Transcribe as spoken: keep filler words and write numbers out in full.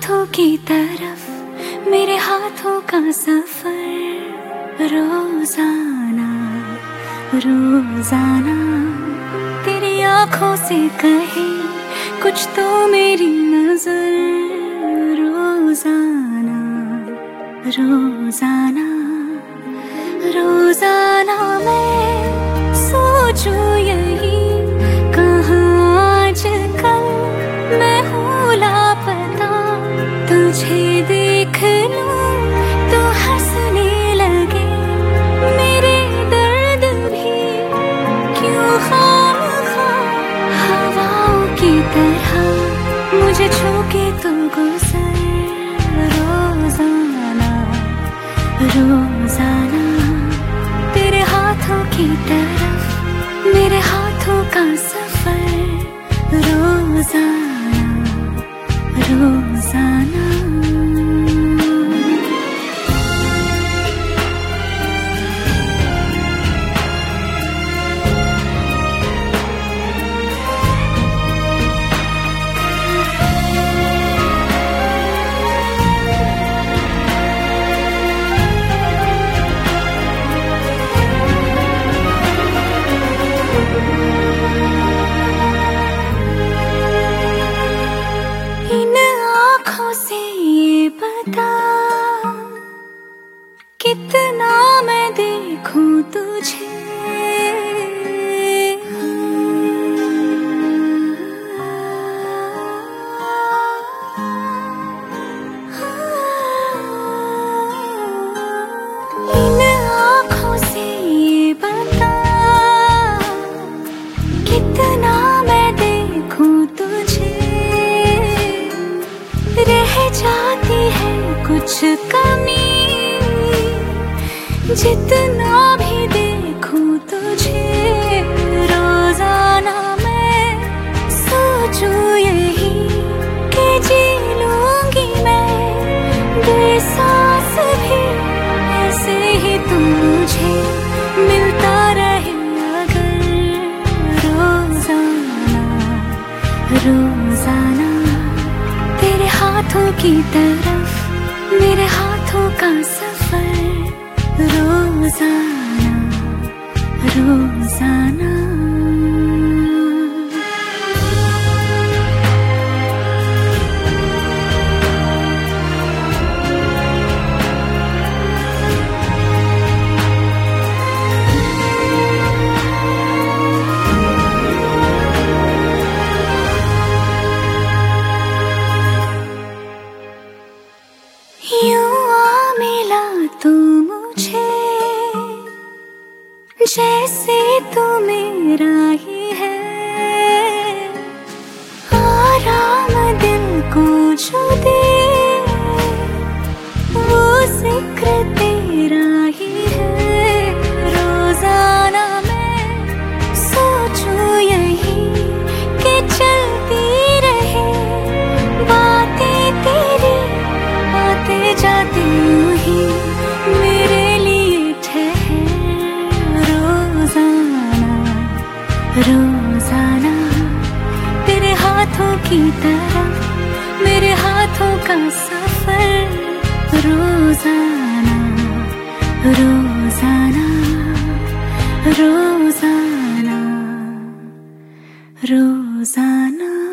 हाथों की तरफ मेरे हाथों का सफर रोजाना रोजाना तेरी आंखों से कहे कुछ तो मेरी नजर रोजाना रोजाना रोजाना मैं सोचूं यही कहाँ आजकल मैं हूँ लापता तुझे देख लूं तो हंसने लगे मेरे दर्द भी क्यों खामखा हवाओं की तरह मुझे छू के तू गुजर रोजाना रोजाना तेरे हाथों की तरफ मेरे हाथों का सफर रोजाना रोजाना कितना मैं देखूं तुझे इन आँखों से ये बता कितना मैं देखूं तुझे रह जाती है कुछ कमी जितना भी देखूं तुझे रोजाना मैं सोचूं यही कि जी लूंगी मैं बेसास भी ऐसे ही तू मुझे मिलता रहे अगर रोजाना रोजाना तेरे हाथों की तरफ मेरे हाथों का सफर रोजाना रोजाना यूं आ मिला तू मुझे जैसे तू मेरा ही है आराम दिल को जो दे वो जिक्र तेरा ही है रोजाना मैं सोचूं यही कि चलती रहे बातें तेरी आते जाते यूं ही मेरे लिए ठहर रोजाना रोजाना तेरे हाथों की तरफ मेरे हाथों का सफर रोजाना रोजाना रोजाना रोजाना